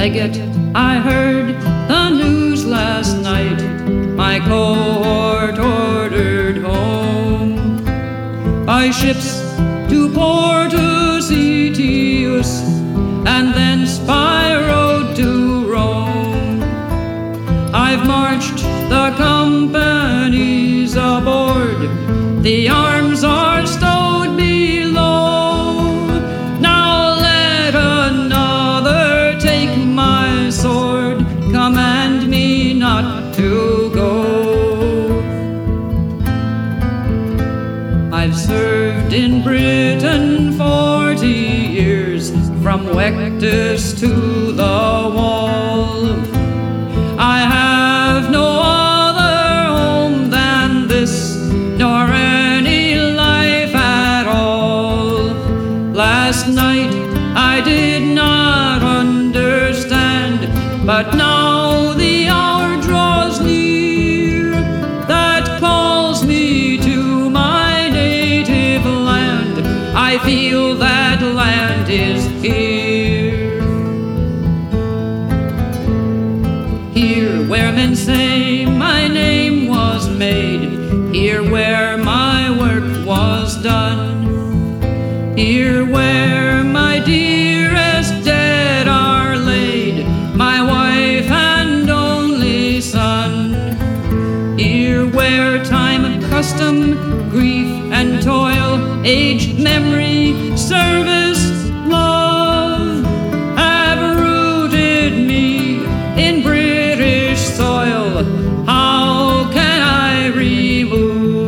Leggett, I heard the news last night. My cohort ordered home by ships to Portus Etius, and thence by road to Rome. I've marched the companies aboard, the arms are stowed below. Now let another take my sword, command me not to go. I've served in Britain 40 years, from Wectus to the Wall. I have no other home than this, nor any life at all. Last night I did not understand, but now the hour draws near that calls me to my native land. I feel that land is here. Here where men say my name was made, here where my work was done, here where my dearest dead are laid, my wife and only son. Here where time, custom, grief and toil, age, memory, service, love have rooted me in British soil. How can I remove?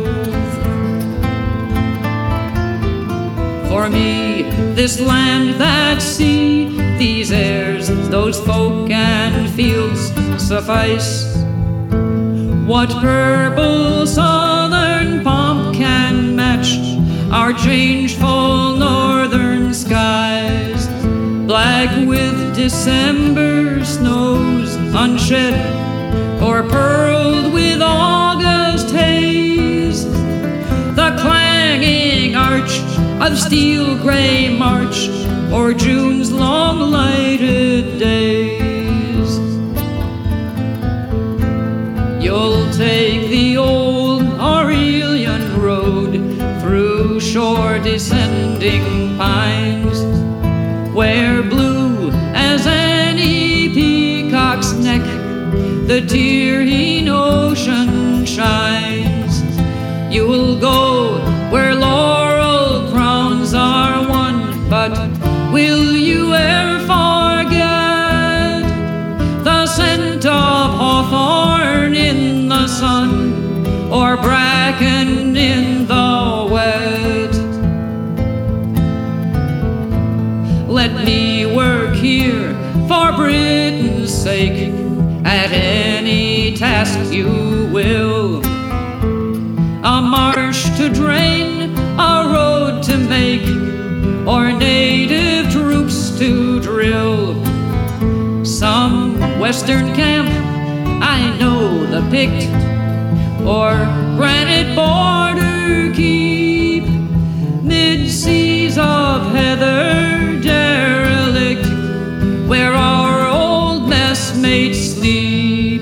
For me, this land, that sea, these airs, those folk and fields suffice. What purple southern pomp can match our changeful northern skies, black with December snows unshed, or pearled with August haze. The clanging arch of steel gray March, or June's long lighted days. You'll take the old Aurelian road through shore descending pines, where blue as any peacock's neck the Tyrrhene ocean shines. You will go where laurel crowns are won, but will you ever forget the scent of hawthorn in the sun, or bracken in the wet? Let me work here for Britain's sake, at any task you will. A marsh to drain, a road to make, or native troops to drill. Some western camp, I know the Pict, or granite border keep, mid-seas of heather derelict, where our old messmates sleep.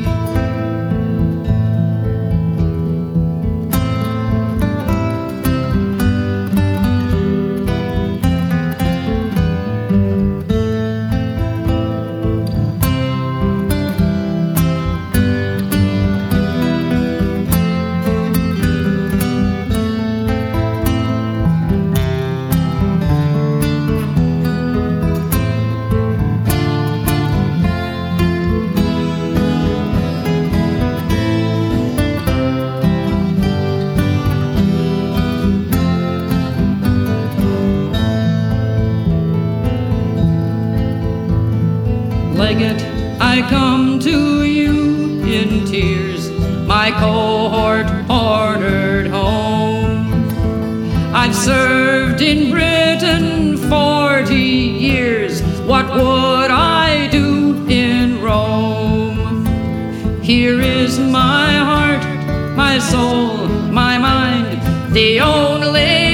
Leggett, I come to you in tears, my cohort ordered home. I've served in Britain 40 years, what would I do in Rome? Here is my heart, my soul, my mind, the only